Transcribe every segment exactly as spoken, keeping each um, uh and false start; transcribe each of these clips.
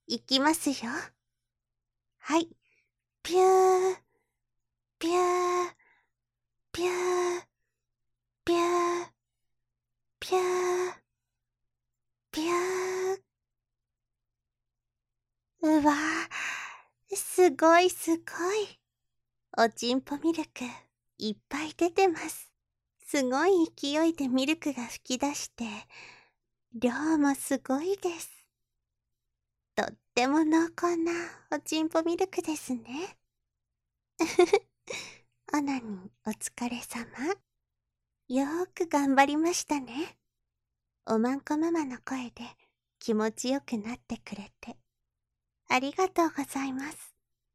いきますよ。はい。ぴゅー、ぴゅー、ぴゅー、ぴゅー、ぴゅー、ぴゅー。うわー、すごいすごい。おちんぽミルク、いっぱい出てます。すごい勢いでミルクが噴き出して、量もすごいです。とっても濃厚なおちんぽミルクですね。オナニーお疲れ様。よーく頑張りましたね。おまんこママの声で気持ちよくなってくれて。ありがとうございます。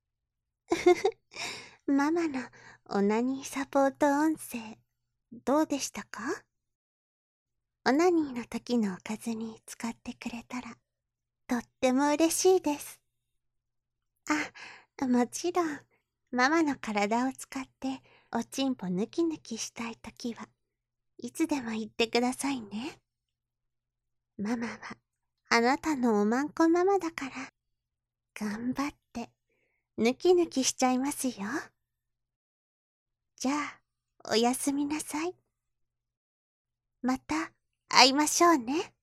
ママのオナニーサポート音声、どうでしたか？オナニーの時のおかずに使ってくれたら、とっても嬉しいです。あ、もちろん、ママの体を使っておちんぽヌキヌキしたいときはいつでも言ってくださいね。ママはあなたのおまんこママだから、頑張ってヌキヌキしちゃいますよ。じゃあ、おやすみなさい。また会いましょうね。